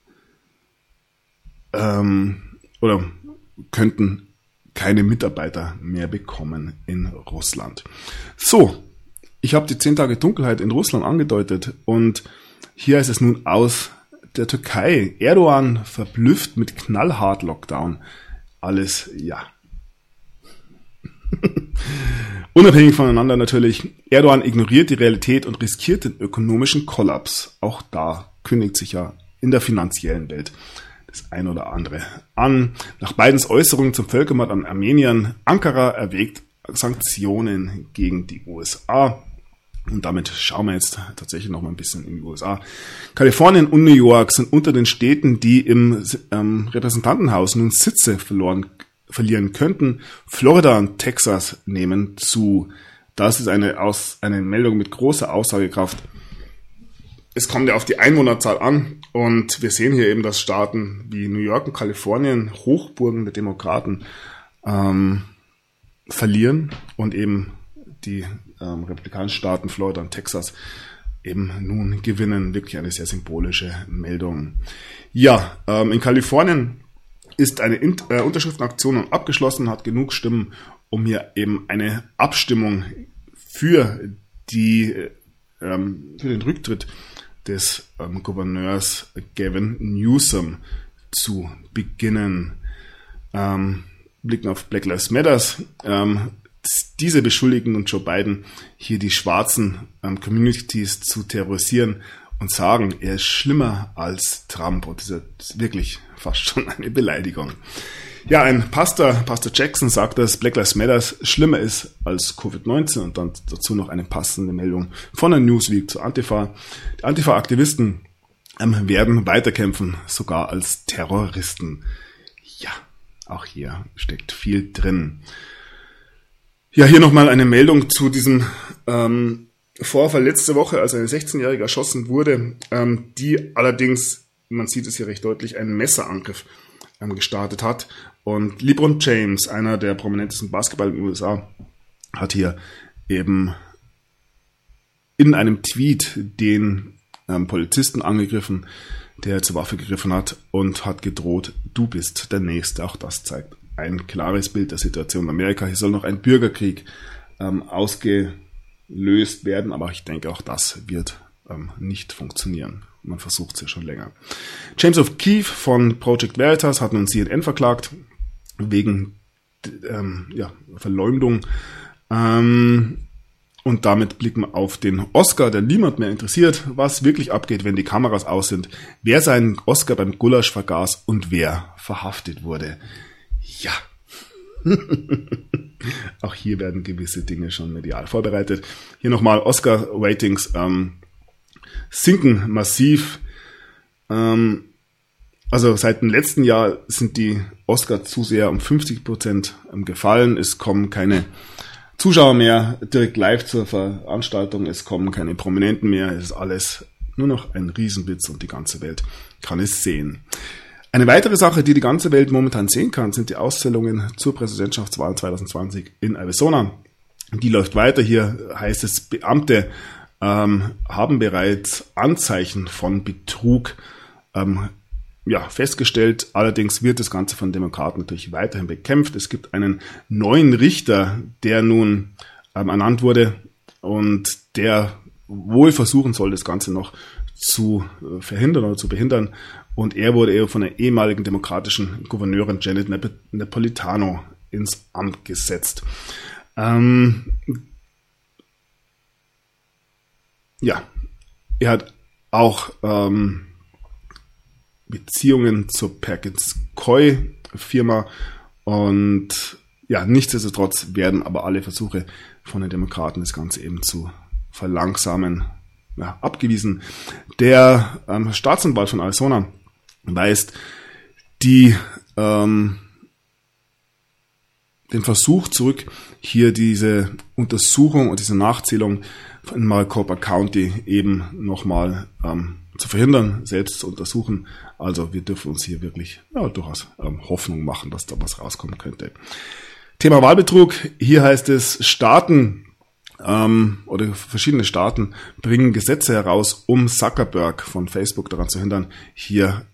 keine Mitarbeiter mehr bekommen in Russland. So, ich habe die 10 Tage Dunkelheit in Russland angedeutet, und hier heißt es nun aus der Türkei. Erdogan verblüfft mit knallhart Lockdown. Alles, unabhängig voneinander natürlich. Erdogan ignoriert die Realität und riskiert den ökonomischen Kollaps. Auch da kündigt sich ja in der finanziellen Welt das ein oder andere an. Nach Bidens Äußerungen zum Völkermord an Armeniern, Ankara erwägt Sanktionen gegen die USA. Und damit schauen wir jetzt tatsächlich noch mal ein bisschen in die USA. Kalifornien und New York sind unter den Städten, die im Repräsentantenhaus nun Sitze verlieren könnten. Florida und Texas nehmen zu. Das ist eine Meldung mit großer Aussagekraft. es kommt ja auf die Einwohnerzahl an und wir sehen hier eben, dass Staaten wie New York und Kalifornien, Hochburgen der Demokraten, verlieren und eben die republikanischen Staaten Florida und Texas eben nun gewinnen. Wirklich eine sehr symbolische Meldung. Ja, in Kalifornien ist eine Unterschriftenaktion abgeschlossen, hat genug Stimmen, um hier eben eine Abstimmung für den Rücktritt des Gouverneurs Gavin Newsom zu beginnen. Blicken auf Black Lives Matters. Diese beschuldigen und Joe Biden, hier die schwarzen Communities zu terrorisieren und sagen, er ist schlimmer als Trump. Und das ist wirklich fast schon eine Beleidigung. Ja, ein Pastor Jackson sagt, dass Black Lives Matter schlimmer ist als Covid-19 und dann dazu noch eine passende Meldung von der Newsweek zu Antifa. Die Antifa-Aktivisten werden weiterkämpfen, sogar als Terroristen. Ja, auch hier steckt viel drin. Ja, hier nochmal eine Meldung zu diesem Vorfall letzte Woche, als eine 16-Jährige erschossen wurde, die allerdings, man sieht es hier recht deutlich, einen Messerangriff gestartet hat. Und LeBron James, einer der prominentesten Basketballer in den USA, hat hier eben in einem Tweet den Polizisten angegriffen, der zur Waffe gegriffen hat und hat gedroht, du bist der Nächste. Auch das zeigt ein klares Bild der Situation in Amerika. Hier soll noch ein Bürgerkrieg ausgelöst werden, aber ich denke, auch das wird nicht funktionieren. Man versucht es ja schon länger. James O'Keefe von Project Veritas hat nun CNN verklagt wegen Verleumdung. Und damit blicken wir auf den Oscar, der niemand mehr interessiert, was wirklich abgeht, wenn die Kameras aus sind, wer seinen Oscar beim Gulasch vergaß und wer verhaftet wurde. Ja. Auch hier werden gewisse Dinge schon medial vorbereitet. Hier nochmal Oscar-Ratings sinken massiv. Also seit dem letzten Jahr sind die Oscar-Zuseher um 50% gefallen. Es kommen keine Zuschauer mehr direkt live zur Veranstaltung. Es kommen keine Prominenten mehr. Es ist alles nur noch ein Riesenwitz und die ganze Welt kann es sehen. Eine weitere Sache, die die ganze Welt momentan sehen kann, sind die Auszählungen zur Präsidentschaftswahl 2020 in Arizona. Die läuft weiter. Hier heißt es, Beamte haben bereits Anzeichen von Betrug festgestellt. Allerdings wird das Ganze von Demokraten natürlich weiterhin bekämpft. Es gibt einen neuen Richter, der nun ernannt wurde und der wohl versuchen soll, das Ganze noch zu verhindern oder zu behindern. Und er wurde eher von der ehemaligen demokratischen Gouverneurin Janet Napolitano ins Amt gesetzt. Er hat auch Beziehungen zur Perkins-Coie-Firma und nichtsdestotrotz werden aber alle Versuche von den Demokraten, das Ganze eben zu verlangsamen, abgewiesen. Der Staatsanwalt von Arizona weist den Versuch zurück, hier diese Untersuchung und diese Nachzählung in Maricopa County eben nochmal zu verhindern, selbst zu untersuchen. Also wir dürfen uns hier wirklich durchaus Hoffnung machen, dass da was rauskommen könnte. Thema Wahlbetrug. Hier heißt es, Staaten oder verschiedene Staaten bringen Gesetze heraus, um Zuckerberg von Facebook daran zu hindern, hier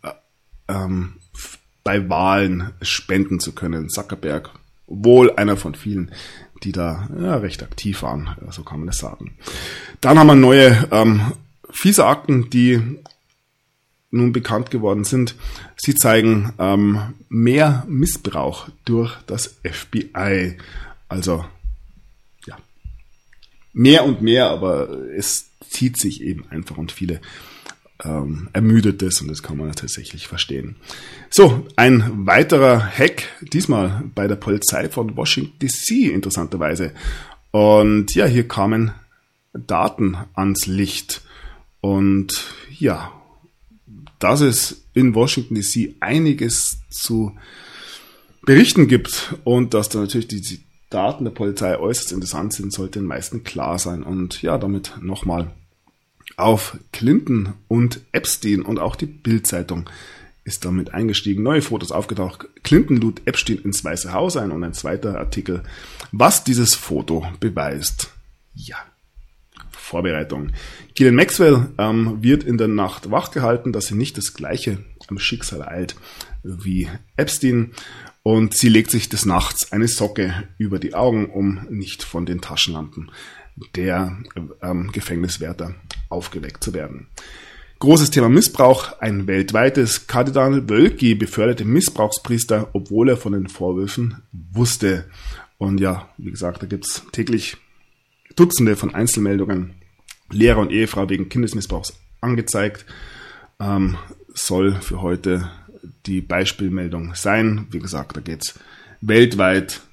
bei Wahlen spenden zu können. Zuckerberg, wohl einer von vielen, die da recht aktiv waren, so kann man es sagen. Dann haben wir neue FISA-Akten, die nun bekannt geworden sind. Sie zeigen mehr Missbrauch durch das FBI. Also mehr und mehr, aber es zieht sich eben einfach und viele ermüdet es und das kann man tatsächlich verstehen. So, ein weiterer Hack, diesmal bei der Polizei von Washington DC, interessanterweise. Und hier kamen Daten ans Licht. Und dass es in Washington DC einiges zu berichten gibt und dass da natürlich die Daten der Polizei äußerst interessant sind, sollte den meisten klar sein. Und damit nochmal auf Clinton und Epstein und auch die Bild-Zeitung ist damit eingestiegen. Neue Fotos aufgetaucht. Clinton lud Epstein ins Weiße Haus ein und ein zweiter Artikel, was dieses Foto beweist. Ja, Vorbereitung. Ghislaine Maxwell wird in der Nacht wachgehalten, dass sie nicht das gleiche Schicksal ereilt wie Epstein und sie legt sich des Nachts eine Socke über die Augen, um nicht von den Taschenlampen der Gefängniswärter aufgeweckt zu werden. Großes Thema Missbrauch, ein weltweites. Kardinal Wölki beförderte Missbrauchspriester, obwohl er von den Vorwürfen wusste. Und ja, wie gesagt, da gibt's täglich Dutzende von Einzelmeldungen. Lehrer und Ehefrau wegen Kindesmissbrauchs angezeigt. Soll für heute die Beispielmeldung sein. Wie gesagt, da geht's weltweit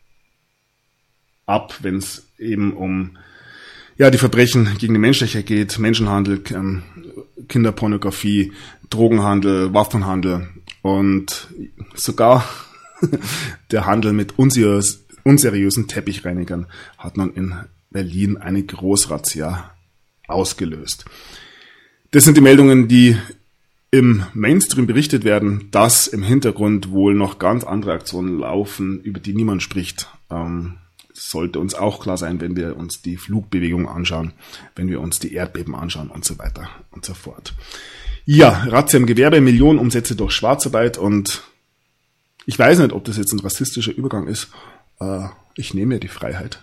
ab, wenn es eben um die Verbrechen gegen die Menschlichkeit geht, Menschenhandel, Kinderpornografie, Drogenhandel, Waffenhandel und sogar der Handel mit unseriösen Teppichreinigern hat nun in Berlin eine Großrazzia ausgelöst. Das sind die Meldungen, die im Mainstream berichtet werden, dass im Hintergrund wohl noch ganz andere Aktionen laufen, über die niemand spricht. Sollte uns auch klar sein, wenn wir uns die Flugbewegung anschauen, wenn wir uns die Erdbeben anschauen und so weiter und so fort. Ja, Razzia im Gewerbe, Millionenumsätze durch Schwarzarbeit und ich weiß nicht, ob das jetzt ein rassistischer Übergang ist. Ich nehme mir die Freiheit.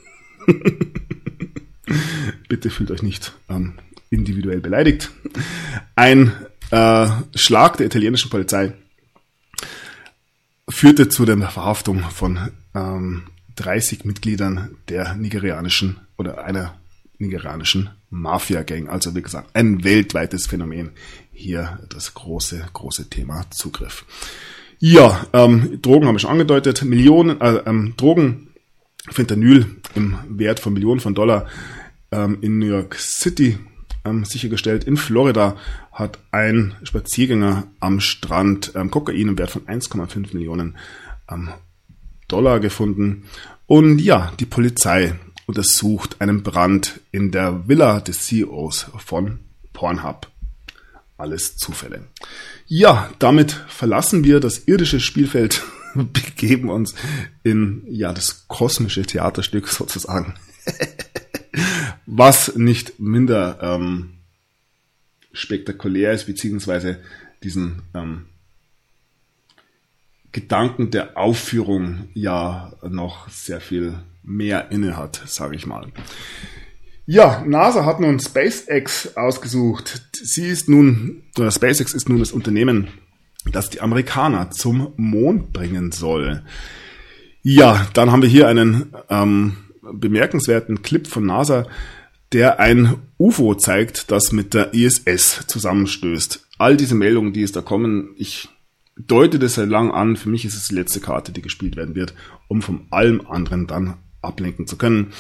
Bitte fühlt euch nicht individuell beleidigt. Ein Schlag der italienischen Polizei führte zu der Verhaftung von 30 Mitgliedern der einer nigerianischen Mafia-Gang. Also wie gesagt, ein weltweites Phänomen. Hier das große Thema Zugriff. Ja, Drogen haben wir schon angedeutet. Drogen, Fentanyl im Wert von Millionen von Dollar in New York City sichergestellt. In Florida hat ein Spaziergänger am Strand Kokain im Wert von 1,5 Millionen Dollar gefunden. Und ja, die Polizei untersucht einen Brand in der Villa des CEOs von Pornhub. Alles Zufälle. Ja, damit verlassen wir das irdische Spielfeld, begeben uns in das kosmische Theaterstück sozusagen. Was nicht minder spektakulär ist, beziehungsweise diesen Gedanken der Aufführung noch sehr viel mehr inne hat, sage ich mal. Ja, NASA hat nun SpaceX ausgesucht. SpaceX ist nun das Unternehmen, das die Amerikaner zum Mond bringen soll. Ja, dann haben wir hier einen bemerkenswerten Clip von NASA, der ein UFO zeigt, das mit der ISS zusammenstößt. All diese Meldungen, die es da kommen, ich deute das seit lang an. Für mich ist es die letzte Karte, die gespielt werden wird, um von allem anderen dann ablenken zu können.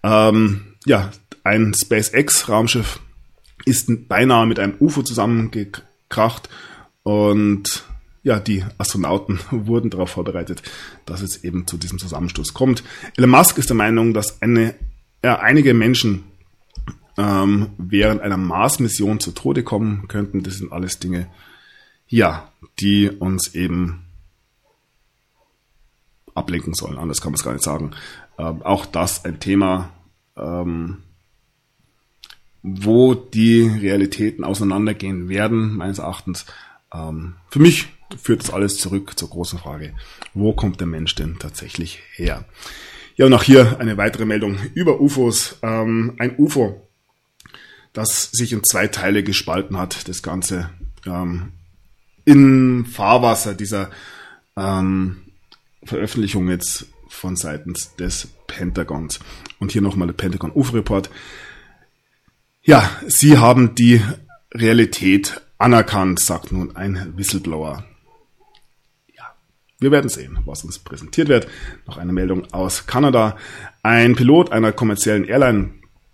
Ein SpaceX-Raumschiff ist beinahe mit einem UFO zusammengekracht und die Astronauten wurden darauf vorbereitet, dass es eben zu diesem Zusammenstoß kommt. Elon Musk ist der Meinung, dass einige Menschen während einer Mars-Mission zu Tode kommen könnten. Das sind alles Dinge, die uns eben ablenken sollen. Anders kann man es gar nicht sagen. Auch das ein Thema, wo die Realitäten auseinandergehen werden, meines Erachtens. Für mich führt das alles zurück zur großen Frage, wo kommt der Mensch denn tatsächlich her? Ja, und auch hier eine weitere Meldung über UFOs. Ein UFO, das sich in 2 Teile gespalten hat, das Ganze im Fahrwasser dieser Veröffentlichung jetzt von seitens des Pentagons. Und hier nochmal der Pentagon UFO-Report. Ja, sie haben die Realität anerkannt, sagt nun ein Whistleblower. Ja, wir werden sehen, was uns präsentiert wird. Noch eine Meldung aus Kanada. Ein Pilot einer kommerziellen Airline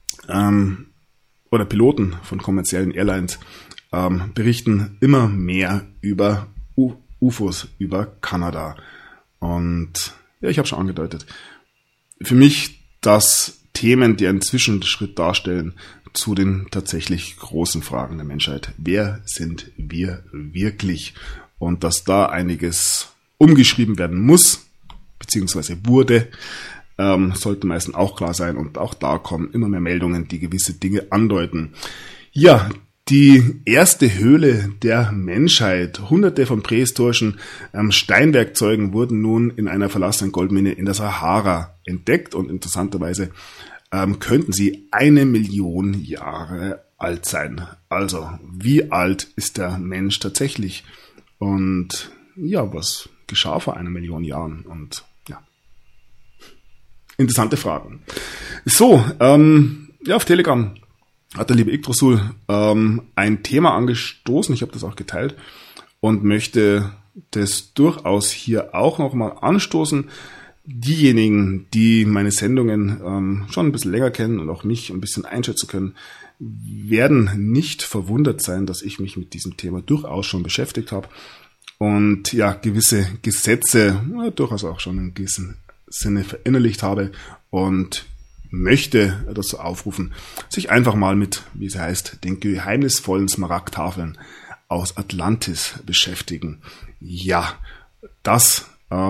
oder Piloten von kommerziellen Airlines berichten immer mehr über UFOs, über Kanada. Und ich habe schon angedeutet, für mich, dass Themen, die einen Zwischenschritt darstellen zu den tatsächlich großen Fragen der Menschheit. Wer sind wir wirklich? Und dass da einiges umgeschrieben werden muss, beziehungsweise wurde, sollte meistens auch klar sein. Und auch da kommen immer mehr Meldungen, die gewisse Dinge andeuten. Ja, die erste Höhle der Menschheit. Hunderte von prähistorischen Steinwerkzeugen wurden nun in einer verlassenen Goldmine in der Sahara entdeckt und interessanterweise könnten sie 1 Million Jahre alt sein. Also, wie alt ist der Mensch tatsächlich? Und ja, was geschah vor 1 Million Jahren? Und ja, interessante Fragen. So, auf Telegram hat der liebe Yggdrasil ein Thema angestoßen, ich habe das auch geteilt und möchte das durchaus hier auch nochmal anstoßen. Diejenigen, die meine Sendungen schon ein bisschen länger kennen und auch mich ein bisschen einschätzen können, werden nicht verwundert sein, dass ich mich mit diesem Thema durchaus schon beschäftigt habe und ja, gewisse Gesetze durchaus auch schon in gewissem Sinne verinnerlicht habe und möchte dazu aufrufen, sich einfach mal mit, wie es heißt, den geheimnisvollen Smaragdtafeln aus Atlantis beschäftigen. Ja, das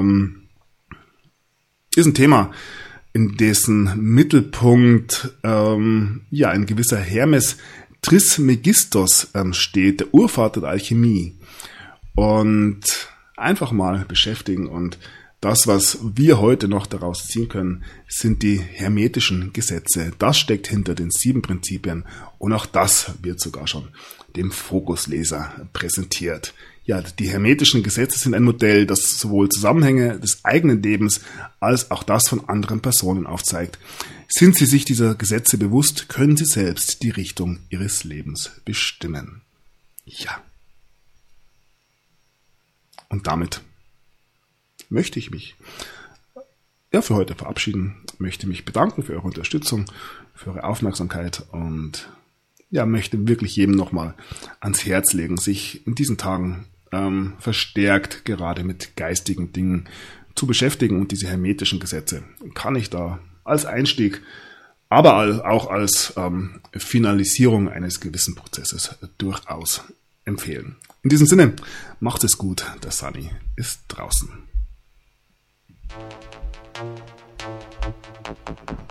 ist ein Thema, in dessen Mittelpunkt ein gewisser Hermes Trismegistos steht, der Urvater der Alchemie. Und einfach mal beschäftigen und das, was wir heute noch daraus ziehen können, sind die hermetischen Gesetze. Das steckt hinter den 7 Prinzipien und auch das wird sogar schon dem Fokusleser präsentiert. Ja, die hermetischen Gesetze sind ein Modell, das sowohl Zusammenhänge des eigenen Lebens als auch das von anderen Personen aufzeigt. Sind Sie sich dieser Gesetze bewusst, können Sie selbst die Richtung Ihres Lebens bestimmen. Ja. Und damit möchte ich mich für heute verabschieden, möchte mich bedanken für eure Unterstützung, für eure Aufmerksamkeit und möchte wirklich jedem nochmal ans Herz legen, sich in diesen Tagen verstärkt gerade mit geistigen Dingen zu beschäftigen und diese hermetischen Gesetze kann ich da als Einstieg, aber auch als Finalisierung eines gewissen Prozesses durchaus empfehlen. In diesem Sinne, macht es gut, der Sunny ist draußen.